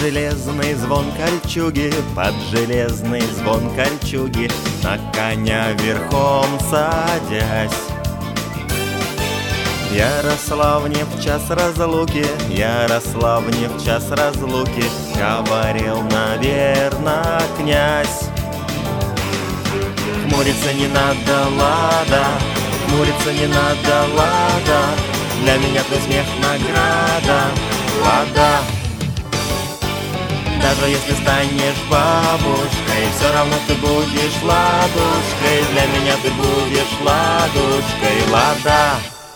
железный звон кольчуги, под железный звон кольчуги, на коня верхом садясь. Ярославне в час разлуки, Ярославне в час разлуки, говорил, наверно, князь. Хмуриться не надо, лада, хмуриться не надо, лада, для меня твой смех награда, лада. Даже если станешь бабушкой, все равно ты будешь ладушкой, для меня ты будешь ладушкой, лада.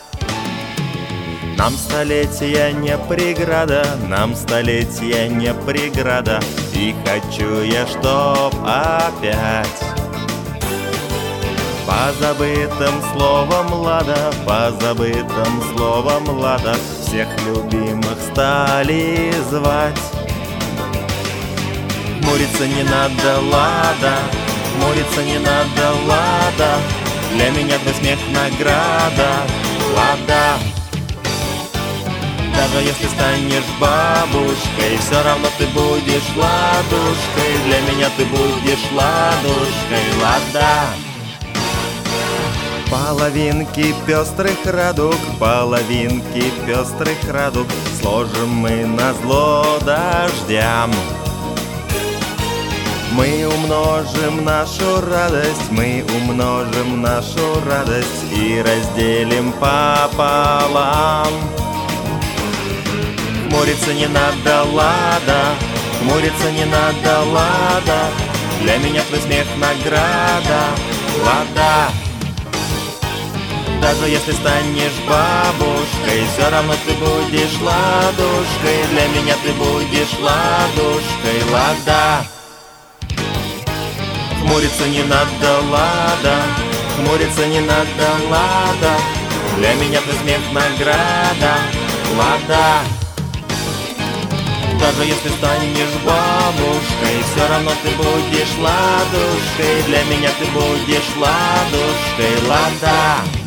Нам столетия не преграда, нам столетия не преграда, и хочу я, чтоб опять по забытым словам лада, по забытым словам лада, всех любимых стали звать. Хмуриться не надо, лада, хмуриться не надо, лада, для меня твой смех награда, лада. Даже если станешь бабушкой, все равно ты будешь ладушкой, для меня ты будешь ладушкой, лада. Половинки пестрых радуг, половинки пестрых радуг, сложим мы назло дождям. Мы умножим нашу радость, мы умножим нашу радость и разделим пополам. Хмуриться не надо, лада, хмуриться не надо, лада, для меня твой смех награда, лада. Даже если станешь бабушкой, все равно ты будешь ладушкой, для меня ты будешь ладушкой, лада. Хмуриться не надо, лада, хмуриться не надо, лада, для меня твой смех награда, лада. Даже если станешь бабушкой, все равно ты будешь ладушкой, для меня ты будешь ладушкой, лада.